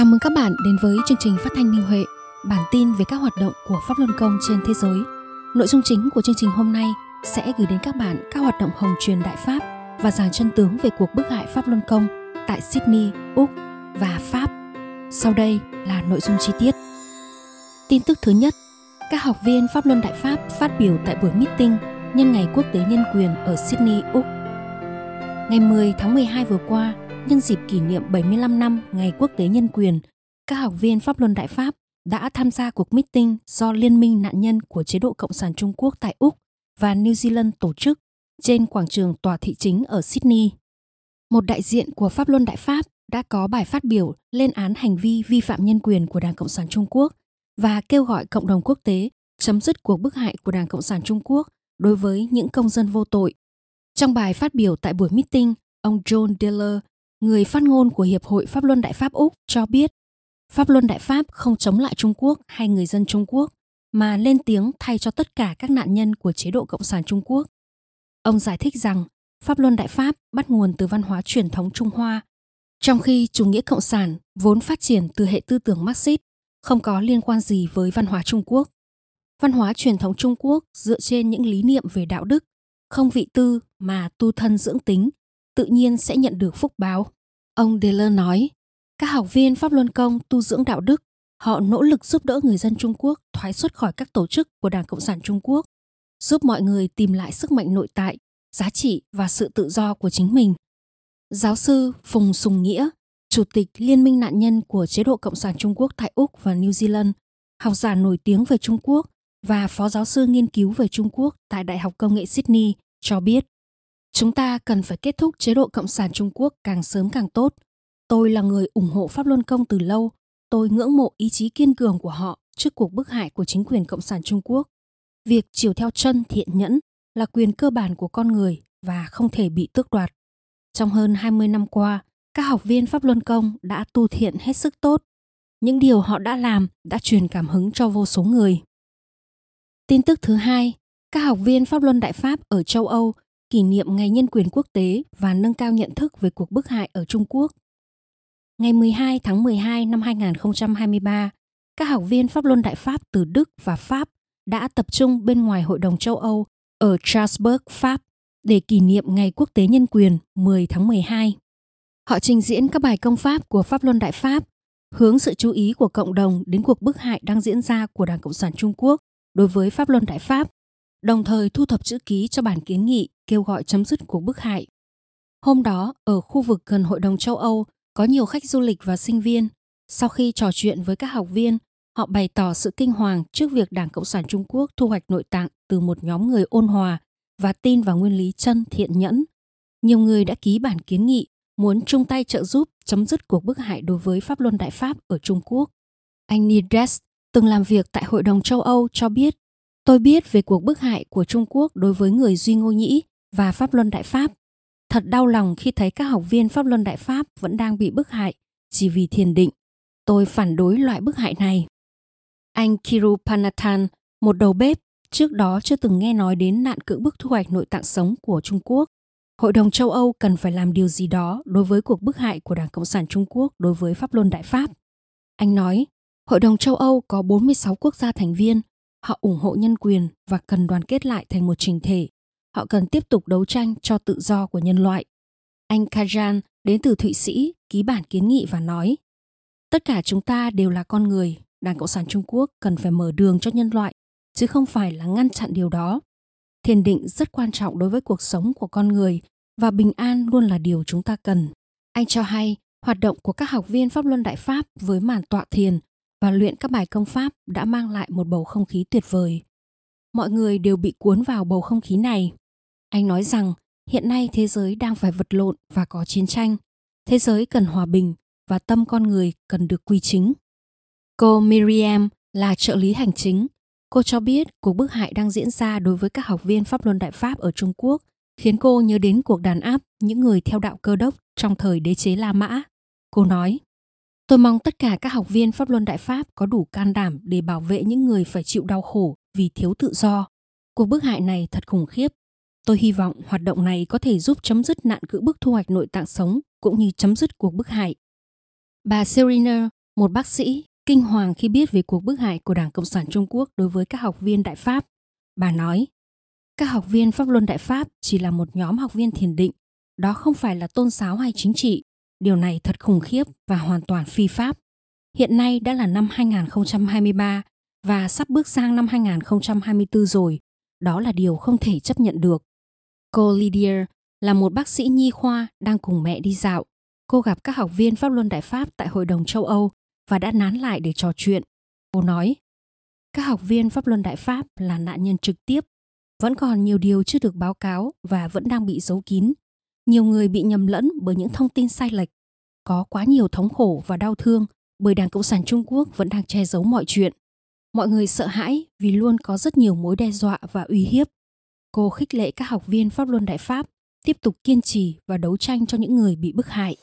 Chào mừng các bạn đến với chương trình phát thanh Minh Huệ, bản tin về các hoạt động của Pháp Luân Công trên thế giới. Nội dung chính của chương trình hôm nay sẽ gửi đến các bạn các hoạt động hồng truyền Đại Pháp và giảng chân tướng về cuộc bức hại Pháp Luân Công tại Sydney, Úc và Pháp. Sau đây là nội dung chi tiết. Tin tức thứ nhất, các học viên Pháp Luân Đại Pháp phát biểu tại buổi meeting nhân ngày Quốc tế Nhân quyền ở Sydney, Úc. Ngày 10 tháng 12 vừa qua, nhân dịp kỷ niệm 75 năm Ngày Quốc tế Nhân quyền, các học viên Pháp Luân Đại Pháp đã tham gia cuộc meeting do Liên minh nạn nhân của chế độ Cộng sản Trung Quốc tại Úc và New Zealand tổ chức trên quảng trường tòa thị chính ở Sydney. Một đại diện của Pháp Luân Đại Pháp đã có bài phát biểu lên án hành vi vi phạm nhân quyền của Đảng Cộng sản Trung Quốc và kêu gọi cộng đồng quốc tế chấm dứt cuộc bức hại của Đảng Cộng sản Trung Quốc đối với những công dân vô tội. Trong bài phát biểu tại buổi meeting, ông John Deller, người phát ngôn của Hiệp hội Pháp Luân Đại Pháp Úc cho biết, Pháp Luân Đại Pháp không chống lại Trung Quốc hay người dân Trung Quốc, mà lên tiếng thay cho tất cả các nạn nhân của chế độ Cộng sản Trung Quốc. Ông giải thích rằng Pháp Luân Đại Pháp bắt nguồn từ văn hóa truyền thống Trung Hoa, trong khi chủ nghĩa cộng sản vốn phát triển từ hệ tư tưởng Marxist, không có liên quan gì với văn hóa Trung Quốc. Văn hóa truyền thống Trung Quốc dựa trên những lý niệm về đạo đức, không vị tư mà tu thân dưỡng tính, tự nhiên sẽ nhận được phúc báo. Ông Deller nói, các học viên Pháp Luân Công tu dưỡng đạo đức, họ nỗ lực giúp đỡ người dân Trung Quốc thoái xuất khỏi các tổ chức của Đảng Cộng sản Trung Quốc, giúp mọi người tìm lại sức mạnh nội tại, giá trị và sự tự do của chính mình. Giáo sư Phùng Sùng Nghĩa, Chủ tịch Liên minh nạn nhân của chế độ Cộng sản Trung Quốc tại Úc và New Zealand, học giả nổi tiếng về Trung Quốc và phó giáo sư nghiên cứu về Trung Quốc tại Đại học Công nghệ Sydney, cho biết, chúng ta cần phải kết thúc chế độ Cộng sản Trung Quốc càng sớm càng tốt. Tôi là người ủng hộ Pháp Luân Công từ lâu. Tôi ngưỡng mộ ý chí kiên cường của họ trước cuộc bức hại của chính quyền Cộng sản Trung Quốc. Việc chiều theo chân thiện nhẫn là quyền cơ bản của con người và không thể bị tước đoạt. Trong hơn 20 năm qua, các học viên Pháp Luân Công đã tu thiện hết sức tốt. Những điều họ đã làm đã truyền cảm hứng cho vô số người. Tin tức thứ hai, các học viên Pháp Luân Đại Pháp ở châu Âu kỷ niệm Ngày Nhân quyền Quốc tế và nâng cao nhận thức về cuộc bức hại ở Trung Quốc. Ngày 12 tháng 12 năm 2023, các học viên Pháp Luân Đại Pháp từ Đức và Pháp đã tập trung bên ngoài Hội đồng châu Âu ở Strasbourg, Pháp để kỷ niệm Ngày Quốc tế Nhân quyền 10 tháng 12. Họ trình diễn các bài công pháp của Pháp Luân Đại Pháp, hướng sự chú ý của cộng đồng đến cuộc bức hại đang diễn ra của Đảng Cộng sản Trung Quốc đối với Pháp Luân Đại Pháp, đồng thời thu thập chữ ký cho bản kiến nghị kêu gọi chấm dứt cuộc bức hại. Hôm đó, ở khu vực gần Hội đồng châu Âu, có nhiều khách du lịch và sinh viên. Sau khi trò chuyện với các học viên, họ bày tỏ sự kinh hoàng trước việc Đảng Cộng sản Trung Quốc thu hoạch nội tạng từ một nhóm người ôn hòa và tin vào nguyên lý chân thiện nhẫn. Nhiều người đã ký bản kiến nghị muốn chung tay trợ giúp chấm dứt cuộc bức hại đối với Pháp Luân Đại Pháp ở Trung Quốc. Anh Nidres, từng làm việc tại Hội đồng châu Âu cho biết, tôi biết về cuộc bức hại của Trung Quốc đối với người Duy Ngô Nhĩ và Pháp Luân Đại Pháp. Thật đau lòng khi thấy các học viên Pháp Luân Đại Pháp vẫn đang bị bức hại chỉ vì thiền định. Tôi phản đối loại bức hại này. Anh Kirupanathan, một đầu bếp, trước đó chưa từng nghe nói đến nạn cưỡng bức thu hoạch nội tạng sống của Trung Quốc. Hội đồng châu Âu cần phải làm điều gì đó đối với cuộc bức hại của Đảng Cộng sản Trung Quốc đối với Pháp Luân Đại Pháp. Anh nói, Hội đồng châu Âu có 46 quốc gia thành viên. Họ ủng hộ nhân quyền và cần đoàn kết lại thành một chỉnh thể. Họ cần tiếp tục đấu tranh cho tự do của nhân loại. Anh Kajan đến từ Thụy Sĩ ký bản kiến nghị và nói, tất cả chúng ta đều là con người. Đảng Cộng sản Trung Quốc cần phải mở đường cho nhân loại, chứ không phải là ngăn chặn điều đó. Thiền định rất quan trọng đối với cuộc sống của con người và bình an luôn là điều chúng ta cần. Anh cho hay, hoạt động của các học viên Pháp Luân Đại Pháp với màn tọa thiền và luyện các bài công pháp đã mang lại một bầu không khí tuyệt vời. Mọi người đều bị cuốn vào bầu không khí này. Anh nói rằng hiện nay thế giới đang phải vật lộn và có chiến tranh. Thế giới cần hòa bình và tâm con người cần được quy chính. Cô Miriam là trợ lý hành chính. Cô cho biết cuộc bức hại đang diễn ra đối với các học viên Pháp Luân Đại Pháp ở Trung Quốc khiến cô nhớ đến cuộc đàn áp những người theo đạo Cơ đốc trong thời đế chế La Mã. Cô nói, tôi mong tất cả các học viên Pháp Luân Đại Pháp có đủ can đảm để bảo vệ những người phải chịu đau khổ vì thiếu tự do. Cuộc bức hại này thật khủng khiếp. Tôi hy vọng hoạt động này có thể giúp chấm dứt nạn cưỡng bức thu hoạch nội tạng sống cũng như chấm dứt cuộc bức hại. Bà Serena, Một bác sĩ kinh hoàng khi biết về cuộc bức hại của Đảng Cộng sản Trung Quốc đối với các học viên Đại Pháp. Bà nói, các học viên Pháp Luân Đại Pháp chỉ là một nhóm học viên thiền định. Đó không phải là tôn giáo hay chính trị. Điều này thật khủng khiếp và hoàn toàn phi pháp. Hiện nay đã là năm 2023 và sắp bước sang năm 2024 rồi. Đó là điều không thể chấp nhận được. Cô Lydia là một bác sĩ nhi khoa đang cùng mẹ đi dạo. Cô gặp các học viên Pháp Luân Đại Pháp tại Hội đồng châu Âu và đã nán lại để trò chuyện. Cô nói, các học viên Pháp Luân Đại Pháp là nạn nhân trực tiếp. Vẫn còn nhiều điều chưa được báo cáo và vẫn đang bị giấu kín. Nhiều người bị nhầm lẫn bởi những thông tin sai lệch. Có quá nhiều thống khổ và đau thương bởi Đảng Cộng sản Trung Quốc vẫn đang che giấu mọi chuyện. Mọi người sợ hãi vì luôn có rất nhiều mối đe dọa và uy hiếp. Cô khích lệ các học viên Pháp Luân Đại Pháp tiếp tục kiên trì và đấu tranh cho những người bị bức hại.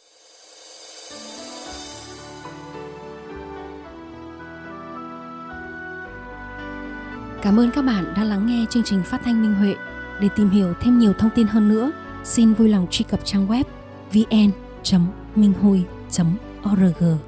Cảm ơn các bạn đã lắng nghe chương trình phát thanh Minh Huệ. Để tìm hiểu thêm nhiều thông tin hơn nữa, xin vui lòng truy cập trang web vn.minhui.org.